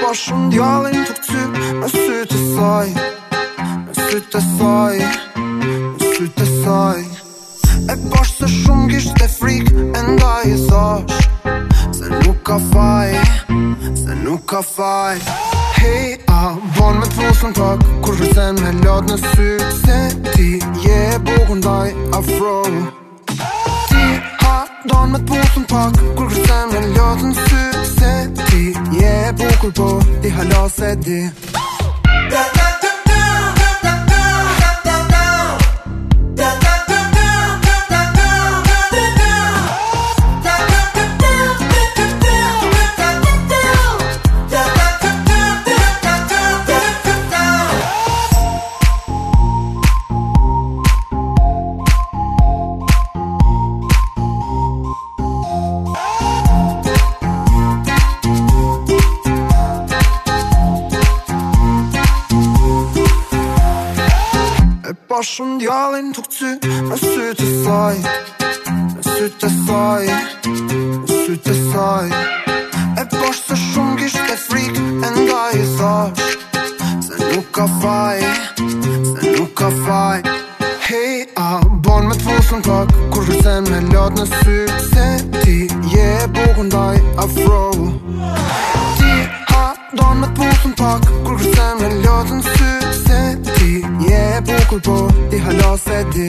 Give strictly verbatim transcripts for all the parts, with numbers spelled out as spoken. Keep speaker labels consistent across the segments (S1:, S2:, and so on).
S1: po shumë djallin të këcy në sytë e saj, në sytë e saj, në sytë e saj. E pash se shumë kishte frik e ndaj e thash se nuk ka faj, se nuk ka faj. Hey, a bon me t'vusën pak kur vërsen me lot në sy, se ti je e bukur ndaj afro. Ti ha don me t'vusën pak kur vërsen me lot në sy, se ti je e bukur po ti hala se di. Pa shumë djallin të këcy në sytë e saj, në sytë e saj, në sytë e saj. E pash se shumë kishte frik e ndaj e thash se nuk ka faj, se nuk ka faj. Hey, a bon me t'vusën pak kur vërsen me lot në sy, se ti je e bukur ndaj afro. Ti ha don me t'vusën pak kur vërsen me lot në sy, se ti je e bukur po ti hala se di.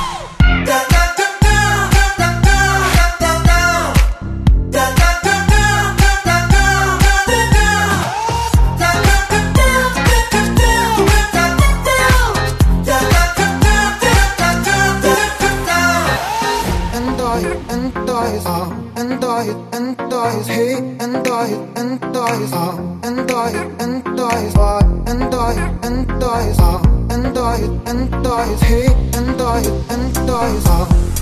S1: And dies, ah, and dies, and dies, hey, and dies, and dies, ah, and dies, and dies, ah, and dies, and dies, ah, and dies, and dies, hey, and dies, and dies, ah.